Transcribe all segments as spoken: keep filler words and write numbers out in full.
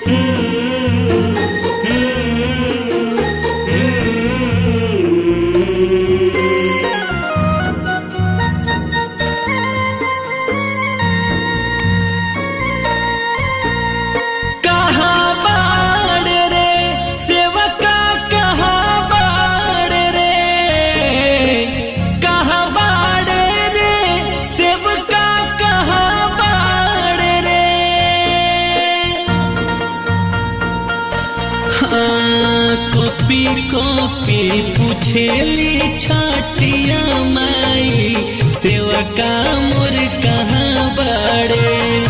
Copy copy पूछेली छठिया माई सेवका मोर कहाँ बड़े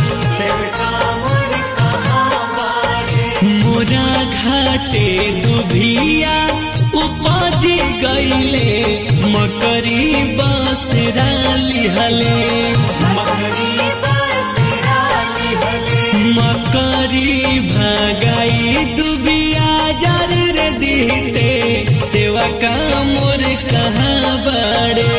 मोरा घाटे दुभिया उपज गईले मकरी बसरा लिहले मकरी भगाई दुबिया जर रे दीते सेवका मोर कहाँ बड़े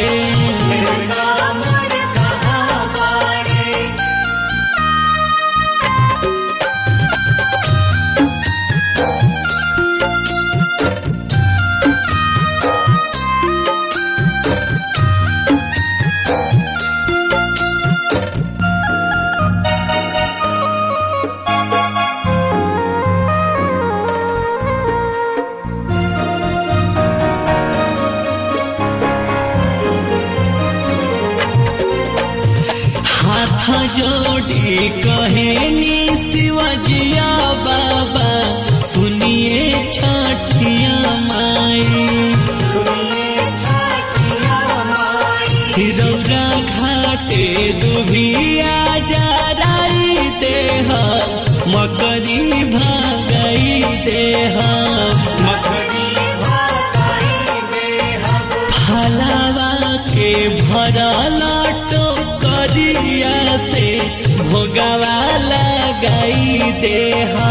हाथ जोड़ी कहेनी शिवजिया बाबा सुनिए छठिया माई रौरा घाटे दुभिया जराई देह मकरी भागई देह फलावा के भरल से भोगवा लगाई देहा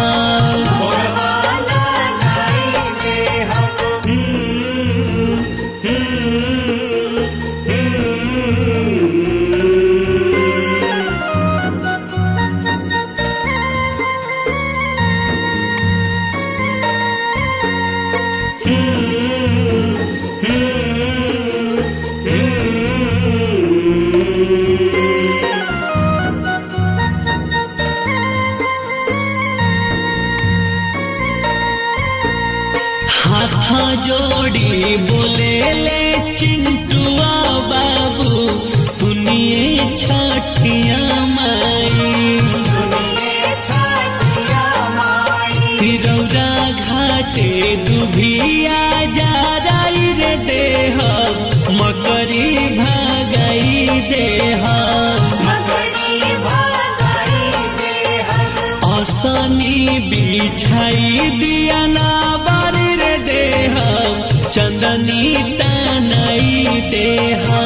हाथ जोड़ी बोले ले चिंटुआ बाबू सुनिए छठिया माई रौरा घाटे दुभिया जराई रे देह मकरी भागई देह असनी बिछाई दिया ना चंदनी तनई देहा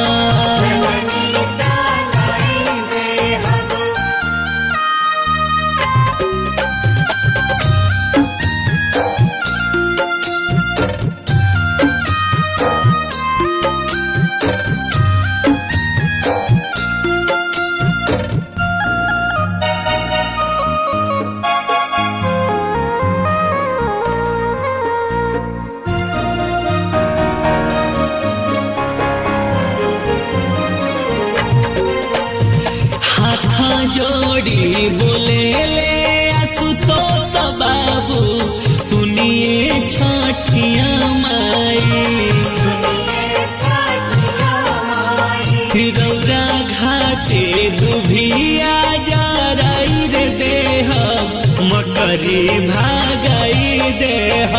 जोड़ी बोले ले आशुतोष बाबू सुनिए छठिया माई रौरा घाटे दुभिया जराई रे देह मकरी भागई देह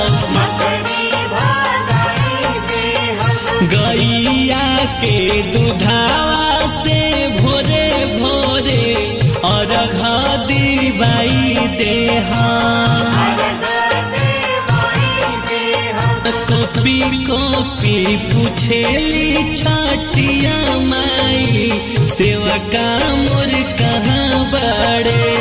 गैया के दुधावा से भोरे भोरे और घदी बाई देहा कॉपी कॉपी पूछेली छठिया माई सेवका मोर कहाँ बड़े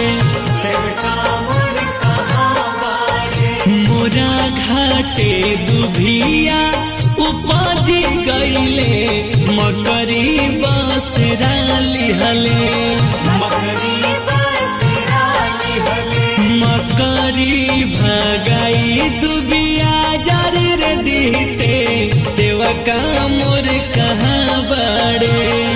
मोरा घाटे दुभिया उपज गईले मकरी बसरा लिहले मकरी का मोर कहाँ बड़े।